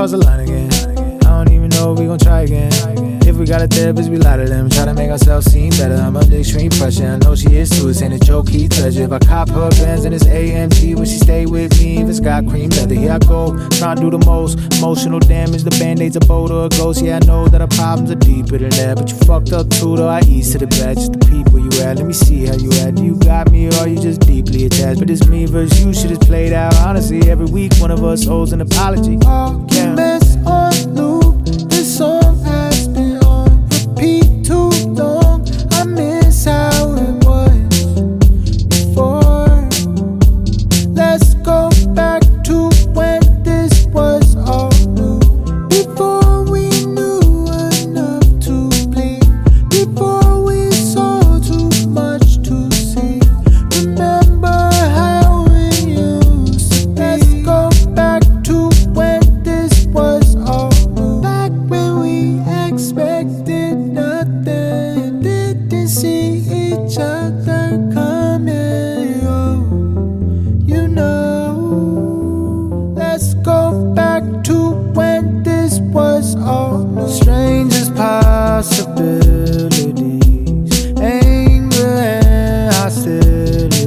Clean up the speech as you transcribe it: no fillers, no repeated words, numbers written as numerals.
cross the line again. I don't even know if we gon' try again. If we got a therapist, we lie to them. Try to make ourselves seem better. I'm under extreme pressure. I know she is too. It's ain't a joke, he treasure. If I cop her Benz and it's AMG, will she stay with me? If it's got cream leather, here I go. Trying to do the most emotional damage. The band-aids a boat or a ghost. Yeah, I know that our problems are deeper than that, but you fucked up too, though. I ease to the bed. Just the people you at. Let me see how you at. Do you got me or are you just deeply attached? But it's me versus you. Shit is played out. Honestly, every week one of us owes an apology. Arguments on loop. This song has been on repeat too long. I miss how it was before. Let's go back to when this was all new. Before we knew enough to bleed. Before we saw too much to see. Remember how it used to be. Let's go back to when this was all new. Back when we expected nothing. Didn't see each other coming. Oh, you know. Let's go back to when this was all new. Strangest possibilities, anger and hostility.